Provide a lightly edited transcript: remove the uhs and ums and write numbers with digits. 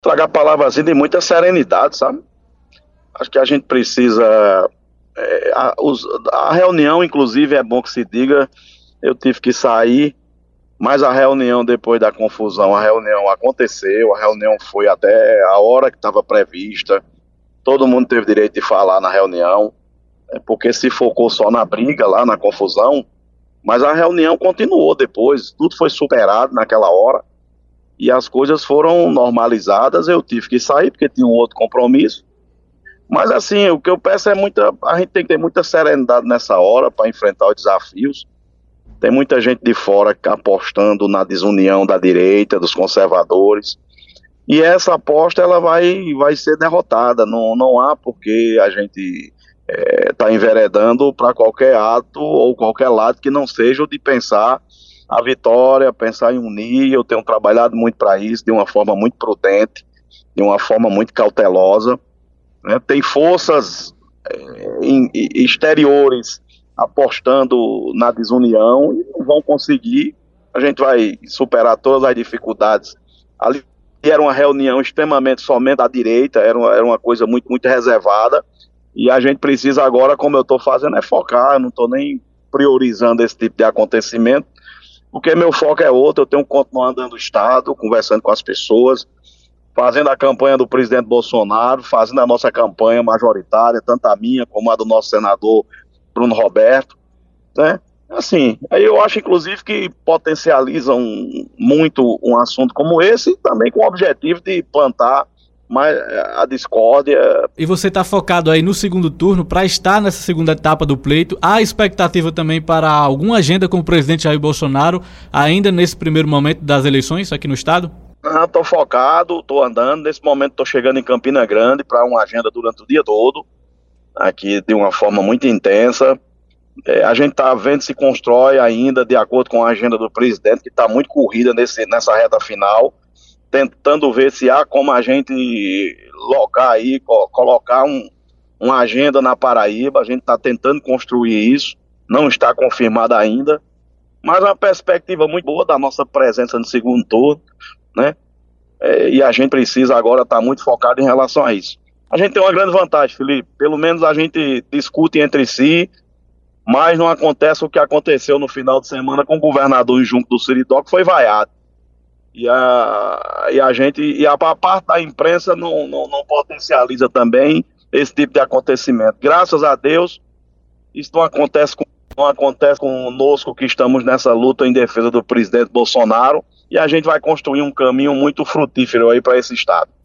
tragar a palavra assim de muita serenidade, sabe? Acho que a gente precisa. A reunião, inclusive, é bom que se diga. Eu tive que sair, mas a reunião, depois da confusão, a reunião aconteceu, a reunião foi até a hora que estava prevista. Todo mundo teve direito de falar na reunião, porque se focou só na briga, lá na confusão, mas a reunião continuou depois, tudo foi superado naquela hora e as coisas foram normalizadas. Eu tive que sair porque tinha um outro compromisso. Mas assim, o que eu peço é a gente tem que ter muita serenidade nessa hora para enfrentar os desafios. Tem muita gente de fora apostando na desunião da direita, dos conservadores. E essa aposta ela vai ser derrotada. Não há porque a gente está enveredando para qualquer ato ou qualquer lado que não seja o de pensar a vitória, pensar em unir. Eu tenho trabalhado muito para isso, de uma forma muito prudente, de uma forma muito cautelosa. Né? Tem forças exteriores apostando na desunião e não vão conseguir. A gente vai superar todas as dificuldades. Ali era uma reunião extremamente somente da direita, era uma coisa muito, muito reservada, e a gente precisa agora, como eu estou fazendo, é focar. Eu não estou nem priorizando esse tipo de acontecimento, porque meu foco é outro. Eu tenho que continuar andando no Estado, conversando com as pessoas, fazendo a campanha do presidente Bolsonaro, fazendo a nossa campanha majoritária, tanto a minha como a do nosso senador Bruno Roberto, né? Assim, aí eu acho, inclusive, que potencializam muito um assunto como esse, também com o objetivo de plantar mais a discórdia. E você está focado aí no segundo turno para estar nessa segunda etapa do pleito. Há expectativa também para alguma agenda com o presidente Jair Bolsonaro, ainda nesse primeiro momento das eleições aqui no estado? Estou focado, estou andando. Nesse momento estou chegando em Campina Grande para uma agenda durante o dia todo, aqui de uma forma muito intensa. A gente está vendo se constrói ainda de acordo com a agenda do presidente, que está muito corrida nessa reta final, tentando ver se há como a gente colocar uma agenda na Paraíba. A gente está tentando construir isso, não está confirmada ainda, mas é uma perspectiva muito boa da nossa presença no segundo turno, né? E a gente precisa agora estar muito focado em relação a isso. A gente tem uma grande vantagem, Felipe, pelo menos a gente discute entre si, mas não acontece o que aconteceu no final de semana com o governador junto do Seridó, que foi vaiado. E a parte da imprensa não potencializa também esse tipo de acontecimento. Graças a Deus, isso não acontece conosco, que estamos nessa luta em defesa do presidente Bolsonaro, e a gente vai construir um caminho muito frutífero aí para esse estado.